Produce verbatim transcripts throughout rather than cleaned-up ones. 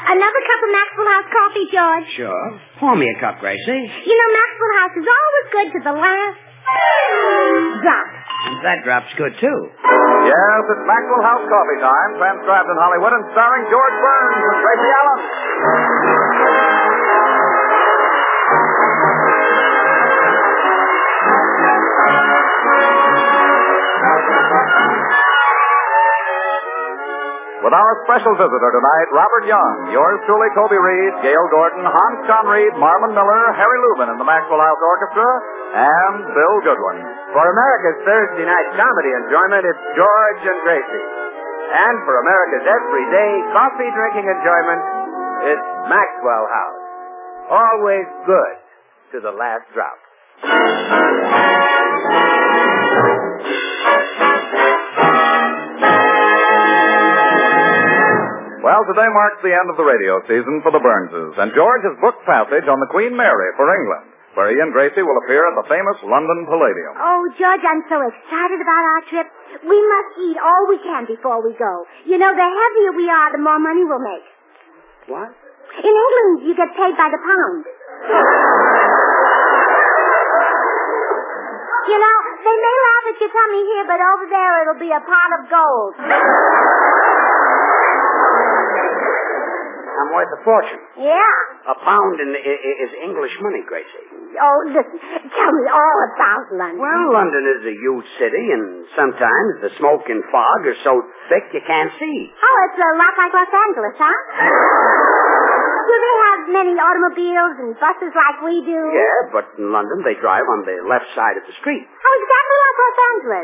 Another cup of Maxwell House coffee, George? Sure. Pour me a cup, Gracie. You know, Maxwell House is always good to the last drop. And that drop's good, too. Yes, it's Maxwell House coffee time, transcribed in Hollywood and starring George Burns and Tracy Allen. With our special visitor tonight, Robert Young, yours truly, Toby Reed, Gail Gordon, Hans Conried, Marvin Miller, Harry Lubin in the Maxwell House Orchestra, and Bill Goodwin. For America's Thursday night comedy enjoyment, it's George and Tracy. And for America's everyday coffee-drinking enjoyment, it's Maxwell House. Always good to the last drop. Well, today marks the end of the radio season for the Burnses, and George has booked passage on the Queen Mary for England, where he and Gracie will appear at the famous London Palladium. Oh, George, I'm so excited about our trip. We must eat all we can before we go. You know, the heavier we are, the more money we'll make. What? In England, you get paid by the pound. You know, they may laugh at your tummy here, but over there it'll be a pot of gold. I'm worth a fortune. Yeah. A pound in, i- is English money, Gracie. Oh, listen, tell me all about London. Well, London is a huge city, and sometimes the smoke and fog are so thick you can't see. Oh, it's a lot like Los Angeles, huh? Do they have many automobiles and buses like we do? Yeah, but in London they drive on the left side of the street. Oh, exactly like Los Angeles.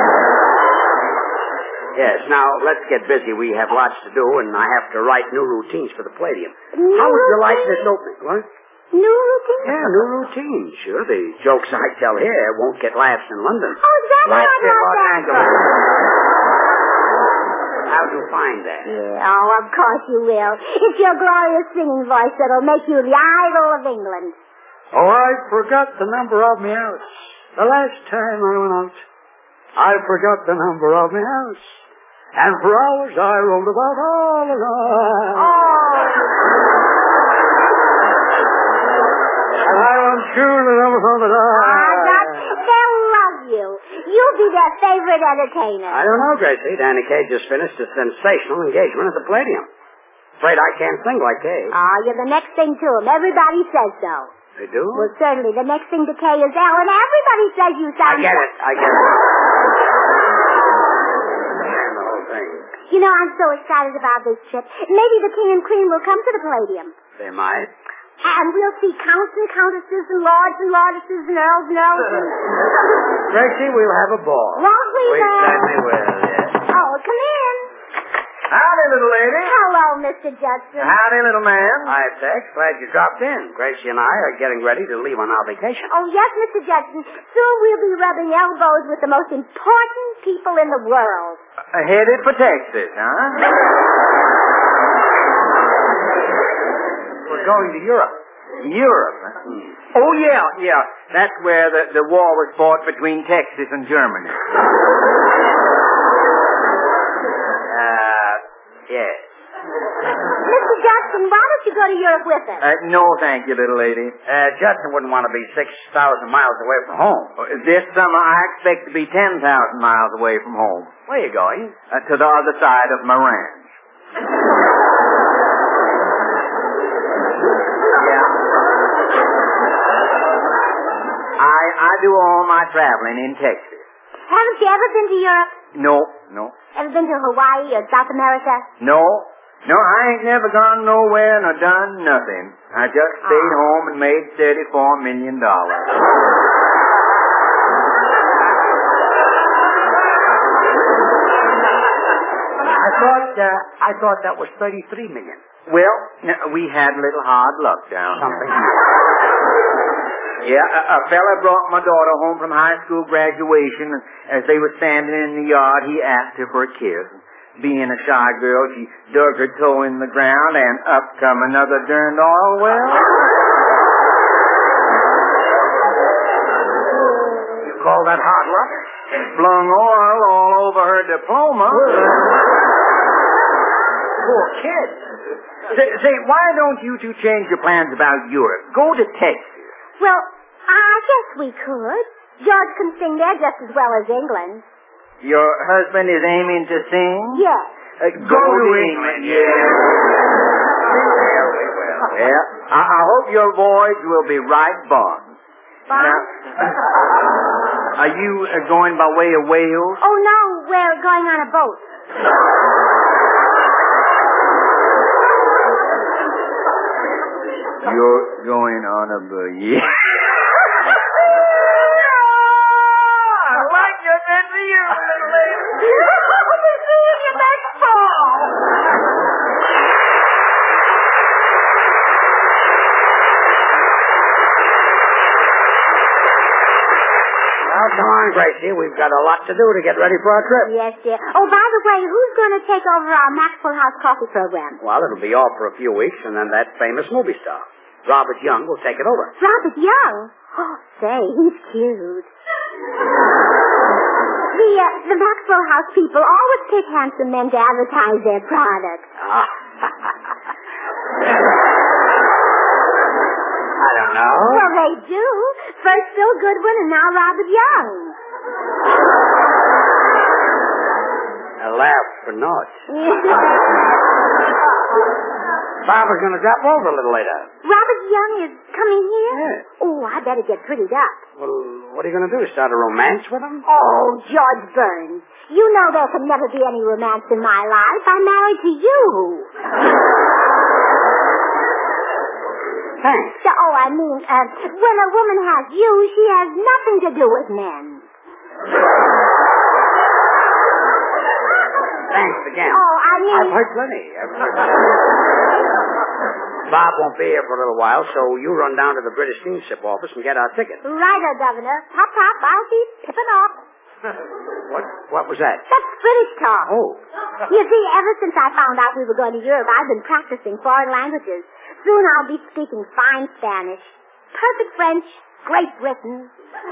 Yes, now let's get busy. We have lots to do, and I have to write new routines for the Palladium. New How would you like routines? this opening? What? New routine? Yeah, new routines. Sure, the jokes I tell here won't get laughs in London. Oh, exactly Like like in Los Los Angeles. How'd you find that? Yeah, oh, of course you will. It's your glorious singing voice that'll make you the idol of England. Oh, I forgot the number of my house. The last time I went out, I forgot the number of my house. And for hours I rolled about all alone. Oh. And I went through the number from the door. Ah, Doc, they'll love you. You'll be their favorite entertainer. I don't know, Gracie. Danny Kaye just finished a sensational engagement at the Palladium. Afraid I can't sing like Kaye. Oh, you're the next thing to him. Everybody says so. They do? Well, certainly, the next thing to Kay is Ellen. Everybody says you I sound... get it. I get it. The whole thing. You know, I'm so excited about this trip. Maybe the king and queen will come to the Palladium. They might. And we'll see counts and countesses and lords and lordesses and earls and earls and... Gracie, we'll have a ball. Won't we, We Ma'am? certainly will, yes. Oh, come in. Howdy, little lady. Hello, Mister Judson. Howdy, little man. Hi, Tex. Glad you dropped in. Gracie and I are getting ready to leave on our vacation. Oh, yes, Mister Judson. Soon we'll be rubbing elbows with the most important people in the world. Uh, headed for Texas, huh? We're going to Europe. Europe, huh? Hmm. Oh, yeah, yeah. That's where the, the war was fought between Texas and Germany. Uh, yes. Mister Judson, why don't you go to Europe with us? Uh, no, thank you, little lady. Uh, Judson wouldn't want to be six thousand miles away from home. Uh, This summer, I expect to be ten thousand miles away from home. Where are you going? Uh, to the other side of my ranch. Yeah. I, I do all my traveling in Texas. Haven't you ever been to Europe? No, no, Ever been to Hawaii or South America? no. No, I ain't never gone nowhere nor done nothing. I just stayed home and made thirty-four million dollars. I thought, uh, I thought that was thirty-three million. Well, we had a little hard luck down Something. there. Yeah, a, a fella brought my daughter home from high school graduation, and as they were standing in the yard, he asked her for a kiss. Being a shy girl, she dug her toe in the ground, and up come another darned oil well. You call that hard luck? Flung oil all over her diploma. Poor kid. Say, say, why don't you two change your plans about Europe? Go to Texas. Well, I guess we could. George can sing there just as well as England. Your husband is aiming to sing? Yes. Uh, go, go to England, yeah. Well, I, I hope your voyage will be right born. Bon? Now, are you uh, going by way of Wales? Oh, no, we're going on a boat. You're going on a boat, yeah. I like your sense of humor, little lady. We're seeing you next fall. Well, come on, Gracie. We've got a lot to do to get ready for our trip. Yes, dear. Oh, by the way, who's going to take over our Maxwell House coffee program? Well, it'll be off for a few weeks, and then that famous movie star, Robert Young, will take it over. Robert Young? Oh, say, he's cute. The, uh, the Maxwell House people always pick handsome men to advertise their products. Ah. I don't know. Well, they do. First Phil Goodwin and now Robert Young. A laugh for naught. Barbara's going to drop over a little later. Robert Young is coming here? Yeah. Oh, I better get prettied up. Well, what are you going to do? Start a romance with him? Oh, George Burns. You know there can never be any romance in my life. I'm married to you. Thanks. So, oh, I mean, uh, when a woman has you, she has nothing to do with men. Thanks again. Oh, I mean... I've heard plenty. I've heard plenty. Bob won't be here for a little while, so you run down to the British steamship office and get our ticket. Righto, Governor. Hop, hop, I'll be pipping off. What? What was that? That's British talk. Oh. You see, ever since I found out we were going to Europe, I've been practicing foreign languages. Soon I'll be speaking fine Spanish, perfect French, Great Britain.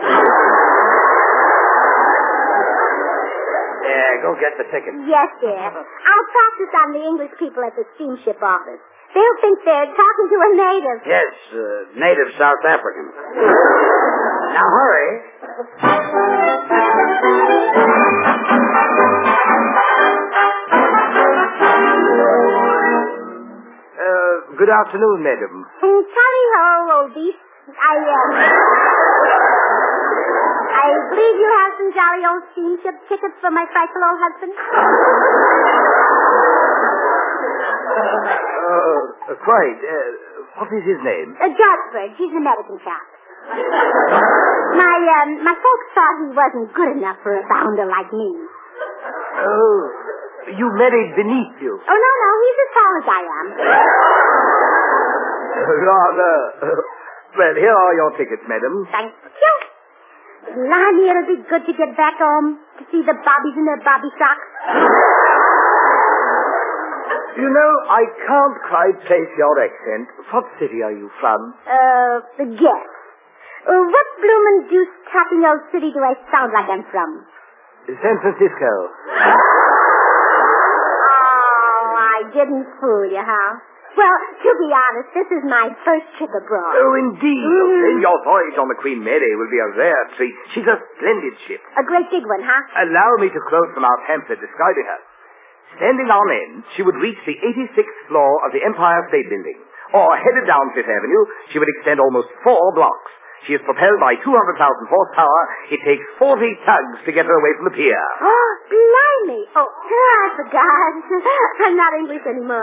Yeah, go get the ticket. Yes, dear. I'll practice on the English people at the steamship office. They'll think they're talking to a native. Yes, uh, native South African. Now hurry. Uh, good afternoon, madam. Mm, Tally-ho, old beast. I, uh... I believe you have some jolly old steamship tickets for my frightful old husband. Uh, quite. Uh, what is his name? Uh, Josford. He's an American chap. My, um, my folks thought he wasn't good enough for a bounder like me. Oh, you married beneath you. Oh, no, no, he's as tall as I am. Rather. Well, here are your tickets, madam. Thank you. Blimey, it'll be good to get back home, to see the bobbies in their bobby socks. You know, I can't quite place your accent. What city are you from? Uh, guess. Uh, what bloomin' deuce tapping old city do I sound like I'm from? San Francisco. Oh, I didn't fool you, huh? Well, to be honest, this is my first trip abroad. Oh, indeed. Mm. Then your voyage on the Queen Mary will be a rare treat. She's a splendid ship. A great big one, huh? Allow me to quote from our pamphlet describing her. Standing on end, she would reach the eighty-sixth floor of the Empire State Building. Or, headed down Fifth Avenue, she would extend almost four blocks. She is propelled by two hundred thousand horsepower. It takes forty tugs to get her away from the pier. Oh, blimey. Oh, I forgot. I'm not English anymore.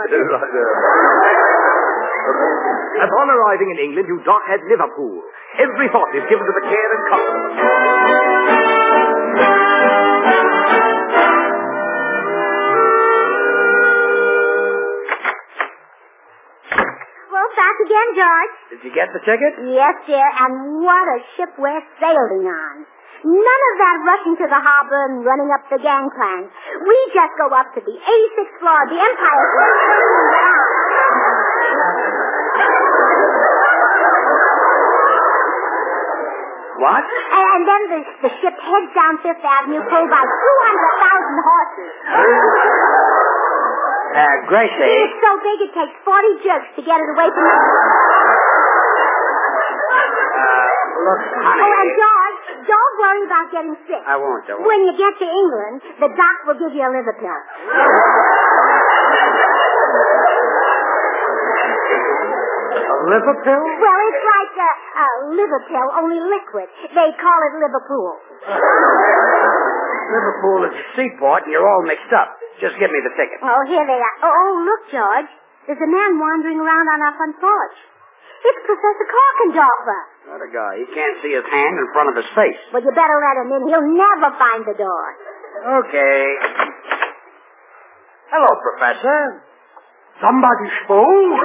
Upon arriving in England, you dock at Liverpool. Every thought is given to the care and comfort. Well, back again, George. Did you get the ticket? Yes, dear, and what a ship we're sailing on. None of that rushing to the harbor and running up the gangplank. We just go up to the eighty-sixth floor of the Empire State. What? And then the, the ship heads down Fifth Avenue pulled by two hundred thousand horses. Uh, Gracie. It's so big it takes forty jerks to get it away from the... Uh, look, honey. Oh, and George, don't worry about getting sick. I won't, I won't. When you get to England, the doc will give you a liver pill. A liver pill? Well, it's like a, a liver pill, only liquid. They call it Liverpool. Liverpool is a seaport, and you're all mixed up. Just give me the ticket. Oh, here they are. Oh, oh, look, George. There's a man wandering around on our front porch. It's Professor Korkendorfer. What a guy. He can't see his hand in front of his face. Well, you better let him in. He'll never find the door. Okay. Hello, Professor. Somebody spoke?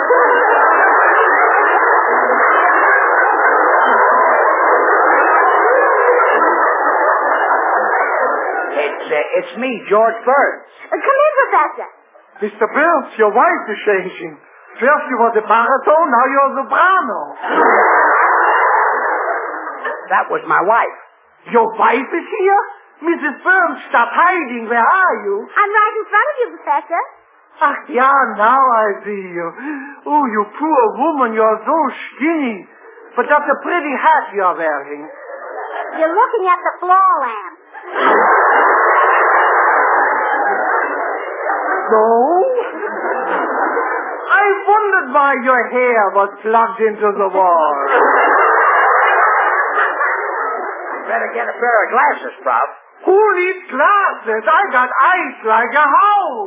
It's, uh, it's me, George Burns. Uh, come in, Professor. Mister Burns, your wife is changing. First you were the baritone, now you're the soprano. That was my wife. Your wife is here? Missus Burns, stop hiding. Where are you? I'm right in front of you, Professor. Ach, yeah, now I see you. Oh, you poor woman, you're so skinny. But that's a pretty hat you're wearing. You're looking at the floor lamp. So? I wondered why your hair was plugged into the wall. Better get a pair of glasses, Prof. Who needs glasses? I got eyes like a house.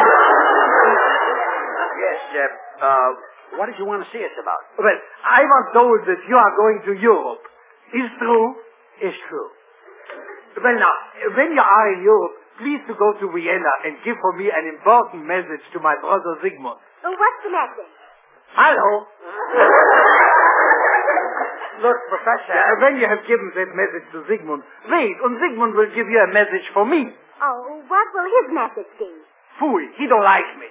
Yes, uh, uh, what did you want to see us about? Well, I was told that you are going to Europe. Is true? It's true. Well, now, when you are in Europe, please to go to Vienna and give for me an important message to my brother Sigmund. Oh, what's the message? Hello. Look, Professor, when you have given that message to Sigmund, wait, and Sigmund will give you a message for me. Oh, what will his message be? Fooey, he don't like me.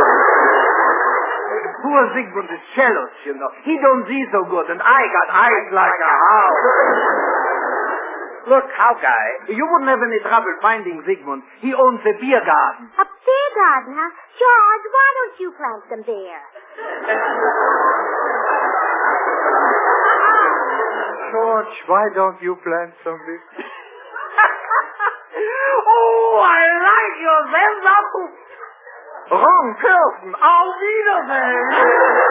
Poor Sigmund is jealous, you know. He don't see so good, and I got eyes like a house. Look, Hawkeye, you wouldn't have any trouble finding Sigmund. He owns a beer garden. A beer garden, huh? George, why don't you plant some beer? George, why don't you plant some beer? Oh, I like your sense of... Wrong person. Auf Wiedersehen.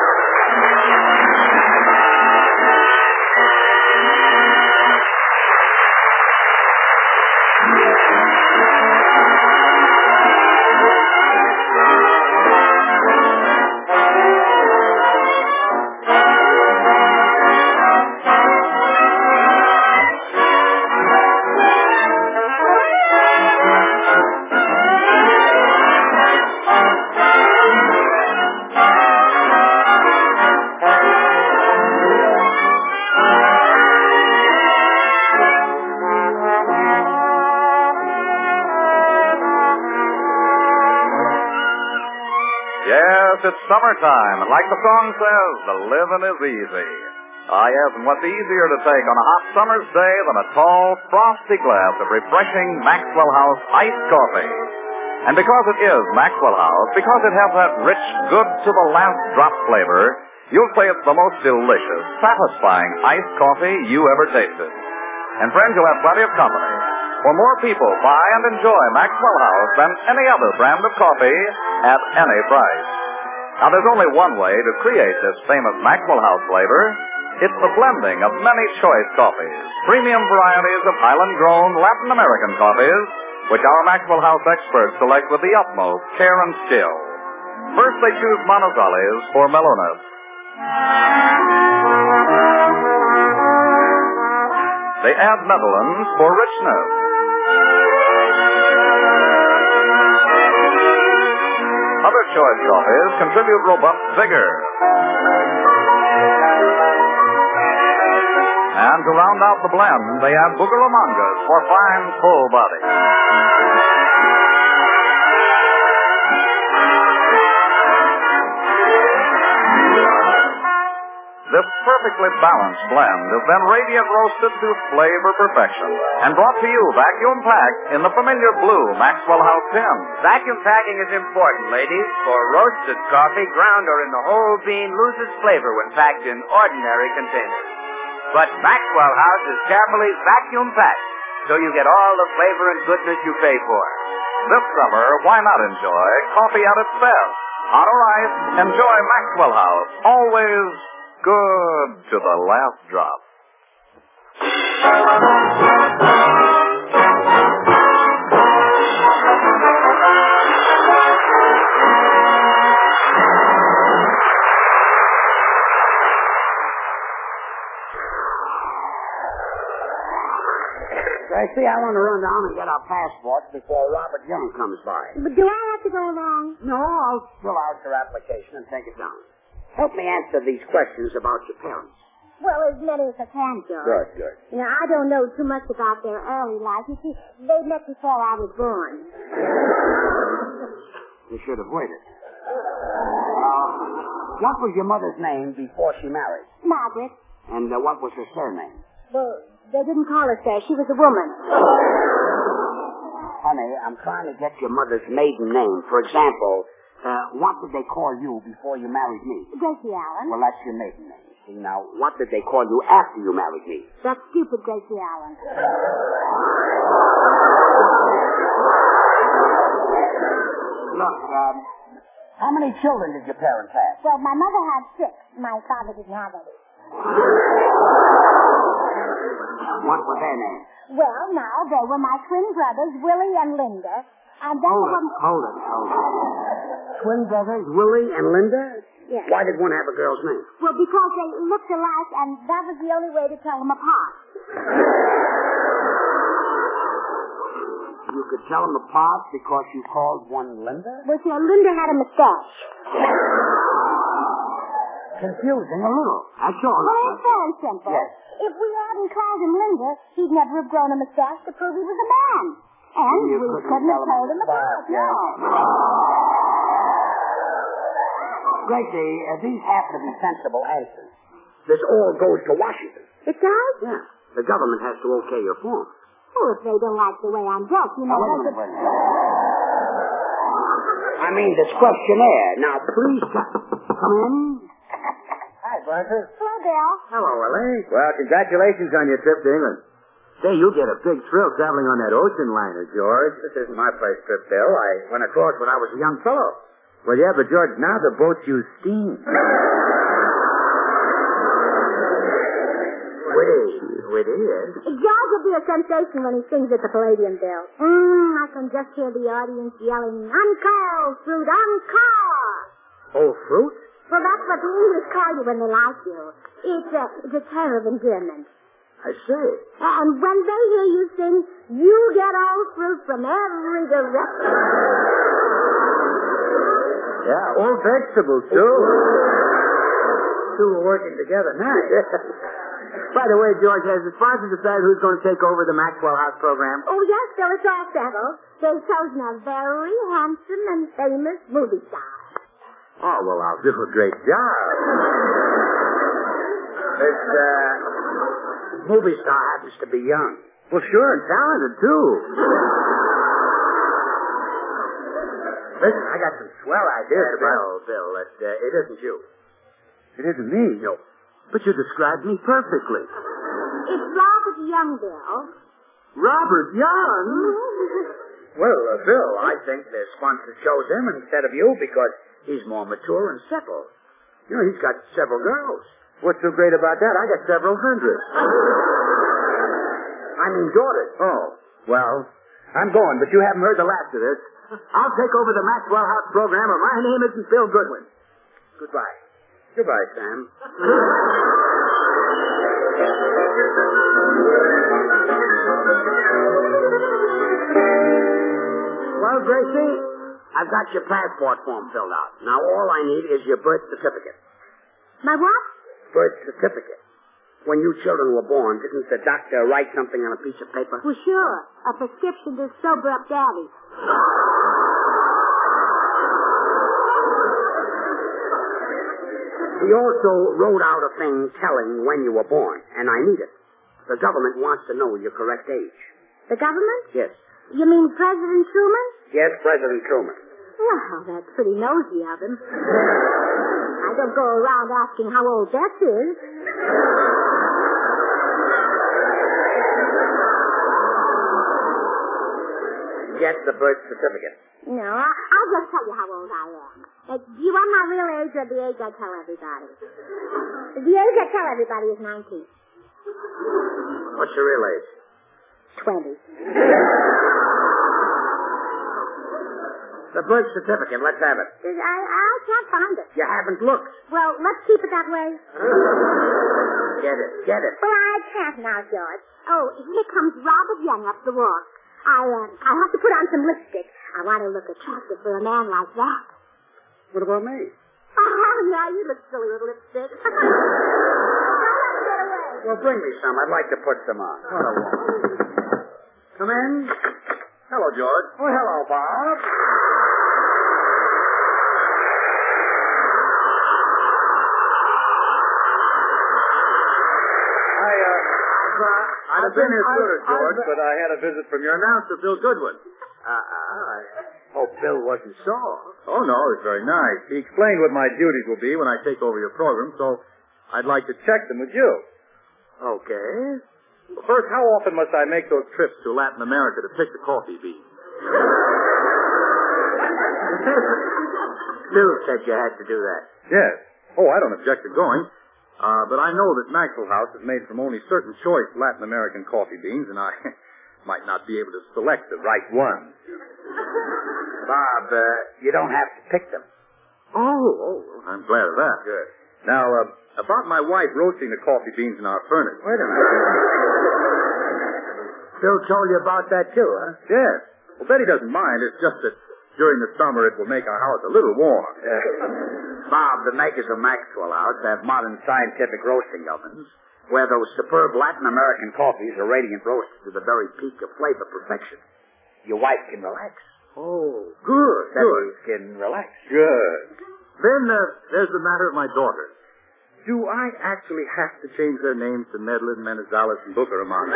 It's summertime, and like the song says, the living is easy. Ah, yes, and what's easier to take on a hot summer's day than a tall, frosty glass of refreshing Maxwell House iced coffee? And because it is Maxwell House, because it has that rich, good-to-the-last-drop flavor, you'll say it's the most delicious, satisfying iced coffee you ever tasted. And friends, you'll have plenty of company. For more people buy and enjoy Maxwell House than any other brand of coffee at any price. Now, there's only one way to create this famous Maxwell House flavor. It's the blending of many choice coffees, premium varieties of Highland-grown Latin American coffees, which our Maxwell House experts select with the utmost care and skill. First, they choose Manizales for mellowness. They add Netherlands for richness. Other choice coffees contribute robust vigor. And to round out the blend, they add Bucaramangas for fine, full body. This perfectly balanced blend is then radiant roasted to flavor perfection and brought to you vacuum packed in the familiar blue Maxwell House tin. Vacuum packing is important, ladies, for roasted coffee, ground or in the whole bean, loses flavor when packed in ordinary containers. But Maxwell House is carefully vacuum packed, so you get all the flavor and goodness you pay for. This summer, why not enjoy coffee at its best? Hot or ice, enjoy Maxwell House. Always good to the last drop. Gracie, I want to run down and get our passports before Robert Young comes by. But do I have to go along? No, I'll fill out your application and take it down. Help me answer these questions about your parents. Well, as many as I can, George. Good, good. You know, I don't know too much about their early life. You see, they met before I was born. You should have waited. Uh, what was your mother's name before she married? Margaret. And uh, what was her surname? Well, they didn't call her so. She was a woman. Honey, I'm trying to get your mother's maiden name. For example, uh, what did they call you before you married me? Gracie Allen. Well, that's your maiden name. See, now, what did they call you after you married me? That stupid Gracie Allen. Look, um, how many children did your parents have? Well, my mother had six. My father didn't have any. What were their names? Well, now, they were my twin brothers, Willie and Linda. And they Hold were... it, hold it, hold it. Twin brothers, Willie and Linda? Yes. Why did one have a girl's name? Well, because they looked alike, and that was the only way to tell them apart. You could tell them apart because you called one Linda? Well, see, Linda had a mustache. Confusing a little. That's all. Well, it's very simple. Yes. If we hadn't called him Linda, he'd never have grown a mustache to prove he was a man. And You we couldn't couldn't have tell told him him apart, apart, yeah. no. Gracie, uh, these have to be sensible answers. This all goes to Washington. It does? Yeah. The government has to okay your form. Oh, if they don't like the way I'm built, you know, Now, wait a they minute, could... wait a minute. I mean, this questionnaire. Now, please co- come in. Hi, Francis. Hello, Bill. Hello, Ellie. Well, congratulations on your trip to England. Say, you get a big thrill traveling on that ocean liner, George. This isn't my first trip, Bill. I went across when I was a young fellow. Well, yeah, but George, now the boats use steam. Wait, it is. George will be a sensation when he sings at the Palladium, Bill. Mm, I can just hear the audience yelling, "Encore, fruit, encore!" Oh, fruit? Well, that's what the English call you when they like you. It's a, it's a term of endearment. I see. And when they hear you sing, you get all fruit from every direction. Yeah, all vegetables, too. Two are working together nice. By the way, George, has the sponsor decided who's going to take over the Maxwell House program? Oh, yes, Bill, it's all settled. They've chosen a very handsome and famous movie star. Oh, well, I'll do a great job. This, uh, movie star happens to be young. Well, sure, and talented, too. Listen, I got some swell ideas Yeah, about... Bill, Bill, it, uh, it isn't you. It isn't me. No. But you described me perfectly. It's Robert Young, Bill. Robert Young? Well, uh, Bill, I think the sponsor chose him instead of you because he's more mature and settled. You know, he's got several girls. What's so great about that? I got several hundred. I mean daughters. Oh, well, I'm going, but you haven't heard the last of this. I'll take over the Maxwell House program, and my name isn't Bill Goodwin. Goodbye. Goodbye, Sam. Well, Gracie, I've got your passport form filled out. Now all I need is your birth certificate. My what? Birth certificate. When you children were born, didn't the doctor write something on a piece of paper? Well, sure. A prescription to sober up Daddy. He also wrote out a thing telling when you were born, and I need it. The government wants to know your correct age. The government? Yes. You mean President Truman? Yes, President Truman. Well, that's pretty nosy of him. I don't go around asking how old Beth is. Get the birth certificate. No, I- I'll just tell you how old I am. Uh, do you want my real age or the age I tell everybody? The age I tell everybody is nineteen. What's your real age? Twenty. The birth certificate. Let's have it. I, I can't find it. You haven't looked. Well, let's keep it that way. Get it. Get it. Well, I can't now, George. Oh, here comes Robert Young up the walk. I, um, I have to put on some lipstick. I want to look attractive for a man like that. What about me? Oh, now you look silly with lipstick. Get away. Well, bring me some. I'd like to put some on. What a woman. Come in. Hello, George. Oh, hello, Bob. I, uh, I'd have been here sooner, George, but I had a visit from your announcer, Bill Goodwin. Uh-uh. I hope Bill wasn't sore. Oh, no, it's very nice. He explained what my duties will be when I take over your program, so I'd like to check them with you. Okay. Well, first, how often must I make those trips to Latin America to pick the coffee beans? Bill said you had to do that. Yes. Oh, I don't object to going. Uh, but I know that Maxwell House is made from only certain choice Latin American coffee beans, and I might not be able to select the right one. Bob, uh, you don't have to pick them. Oh, oh, I'm glad of that. Good. Now, uh, about my wife roasting the coffee beans in our furnace. Wait a minute. Bill told you about that, too, huh? Yes. Well, Betty doesn't mind. It's just that during the summer it will make our house a little warm. Bob, the makers of Maxwell House have modern scientific roasting ovens where those superb Latin American coffees are radiant roasted to the very peak of flavor perfection. Your wife can relax. Oh, good, Betty good. can relax. Good. Then uh, there's the matter of my daughters. Do I actually have to change their names to Medlin, Menezales, and Booker Amanda?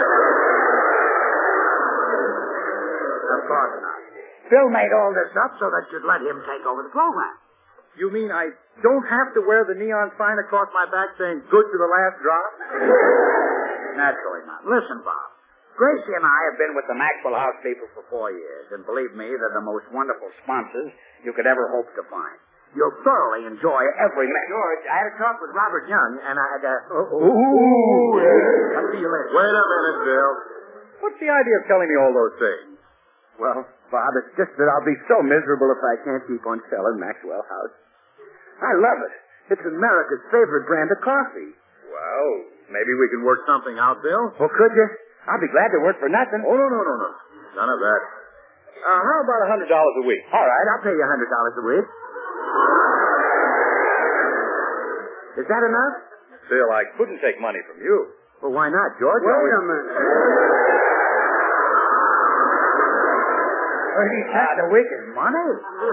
Of course not. Bill made all this up so that you'd let him take over the program. You mean I don't have to wear the neon sign across my back saying, good to the last drop? Naturally not. Listen, Bob. Gracie and I have been with the Maxwell House people for four years, and believe me, they're the most wonderful sponsors you could ever hope to find. You'll thoroughly enjoy every minute. George, I had a talk with Robert Young, and I had a... Uh, ooh, yeah. I'll see you later. Wait a minute, Bill. What's the idea of telling me all those things? Well, Bob, it's just that I'll be so miserable if I can't keep on selling Maxwell House. I love it. It's America's favorite brand of coffee. Well, maybe we can work something out, Bill. Well, could you? I'll be glad to work for nothing. Oh, no, no, no, no. None of that. Uh, how about a hundred dollars a week? All right, I'll pay you a hundred dollars a week. Is that enough? Bill, I couldn't take money from you. Well, why not, George? Wait a minute. Thirty cents a week is money.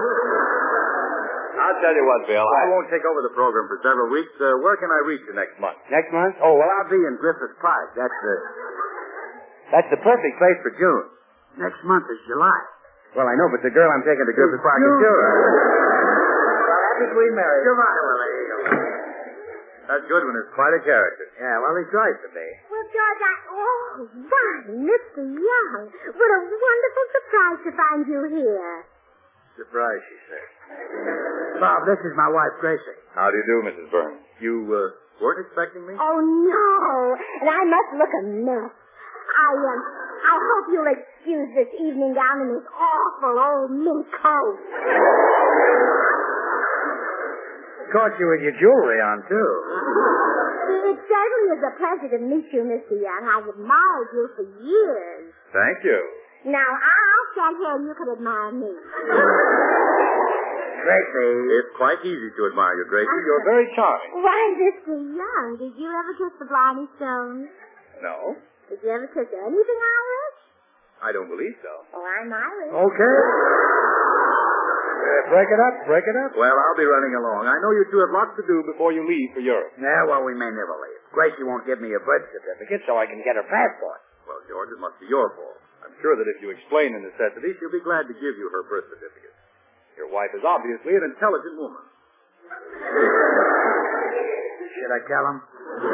I'll tell you what, Bill. I won't take over the program for several weeks. Uh, where can I reach you next month? Next month? Oh, well, I'll be in Griffith Park. That's the that's the perfect place for June. Next month is July. Well, I know, but the girl I'm taking to Griffith Park is June. Well, happy Queen Mary. Goodbye. Well, there you go. That Goodwin is quite a character. Yeah, well, he tries to be. Well, George, I... Oh, why, Mister Young. What a wonderful surprise to find you here. Surprise, she said. Bob, this is my wife, Gracie. How do you do, Missus Burns? You, uh, weren't expecting me? Oh, no. And I must look a mess. I, um, I hope you'll excuse this evening gown and this awful old mink coat. Caught you with your jewelry on, too. It certainly is a pleasure to meet you, Mister Young. I've admired you for years. Thank you. Now, I'll stand here and you can admire me. Gracie. It's quite easy to admire you, Gracie. You're very charming. Why, Mister Young, did you ever kiss the Blarney Stones? No, Did you ever kiss anything Irish? I don't believe so. Oh, I'm Irish. Okay. Uh, break it up, break it up. Well, I'll be running along. I know you two have lots to do before you leave for Europe. Yeah, well, we may never leave. Gracie won't give me a birth certificate so I can get her passport. Well, George, it must be your fault. I'm sure that if you explain the necessity, she'll be glad to give you her birth certificate. Your wife is obviously an intelligent woman. Should I tell him?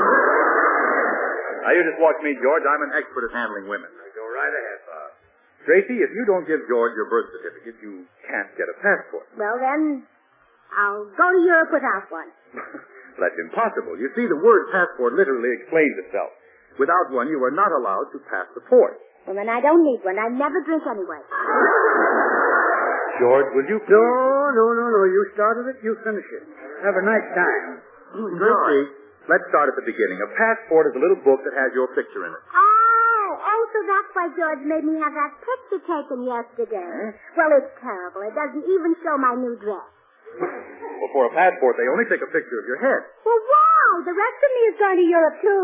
Now, you just watch me, George. I'm an expert at handling women. Go right ahead, Bob. Gracie, if you don't give George your birth certificate, you can't get a passport. Well, then, I'll go to Europe without one. That's impossible. You see, the word passport literally explains itself. Without one, you are not allowed to pass the port. Well, then I don't need one. I never drink anyway. George, will you please... No, no, no, no. You started it, you finish it. Have a nice time. Gracie, let's start at the beginning. A passport is a little book that has your picture in it. Oh, oh, so that's why George made me have that picture taken yesterday. Hmm? Well, it's terrible. It doesn't even show my new dress. Well, for a passport, they only take a picture of your head. Well, why? The rest of me is going to Europe, too.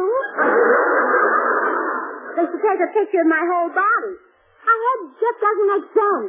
They should take a picture of my whole body. My head just doesn't make sense.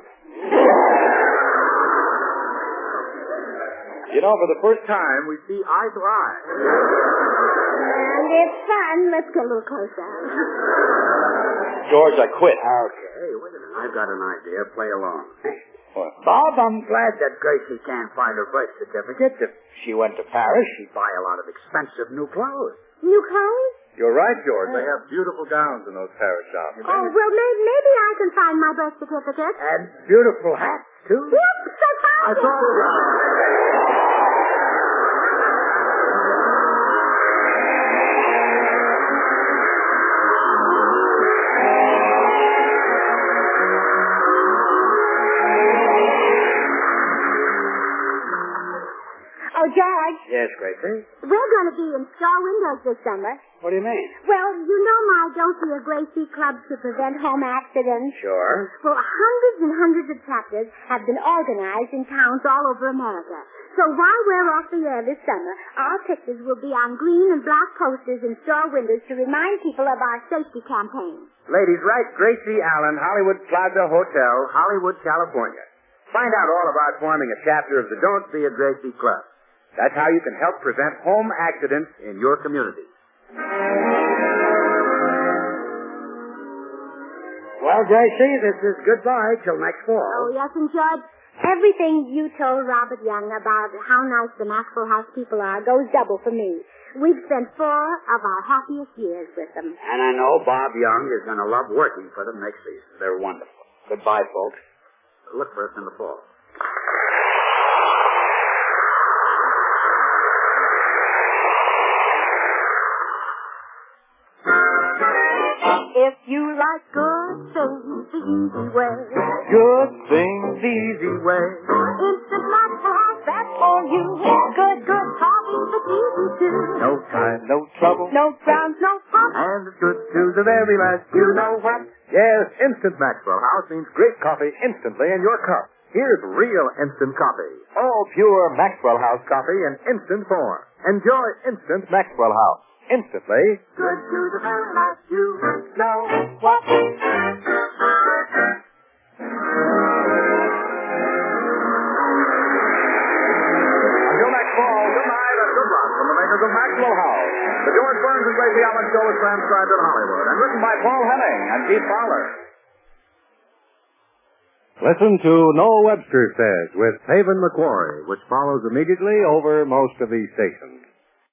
You know, for the first time, we see eye to eye. And it's fun. Let's get a little closer. George, I quit. Okay, wait a minute. I've got an idea. Play along. What? Bob, I'm glad that Gracie can't find her birth certificate. If she went to Paris, she'd buy a lot of expensive new clothes. New clothes? You're right, George. They have beautiful gowns in those Paris shops. Oh, well, maybe, maybe I can find my birth certificate. And beautiful hats, too. Whoops, I found I it. thought it was... Oh, George, Yes, Gracie? we're going to be in store windows this summer. What do you mean? Well, you know my Don't Be a Gracie Club to prevent home accidents? Sure. Well, hundreds and hundreds of chapters have been organized in towns all over America. So while we're off the air this summer, our pictures will be on green and black posters in store windows to remind people of our safety campaign. Ladies, write Gracie Allen, Hollywood Plaza Hotel, Hollywood, California. Find out all about forming a chapter of the Don't Be a Gracie Club. That's how you can help prevent home accidents in your community. Well, Gracie, this is goodbye till next fall. Oh, yes, and George, everything you told Robert Young about how nice the Maxwell House people are goes double for me. We've spent four of our happiest years with them. And I know Bob Young is going to love working for them next season. They're wonderful. Goodbye, folks. Look for us in the fall. If you like good things the easy way, Good things the easy way. Instant Maxwell House, that's for you. Good, good coffee that's easy too. No time, no trouble. No grounds, no pump. And it's good to the very last. You know what? Yes, Instant Maxwell House means great coffee instantly in your cup. Here's real instant coffee. All pure Maxwell House coffee in instant form. Enjoy Instant Maxwell House. Instantly. Good to the very last. You know what? Until next fall, good night and good luck from the makers of Maxwell House. The George Burns and Gracie Allen Show is transcribed in Hollywood and written by Paul Henning and Keith Fowler. Listen to Noah Webster Says with Haven McQuarrie, which follows immediately over most of these stations.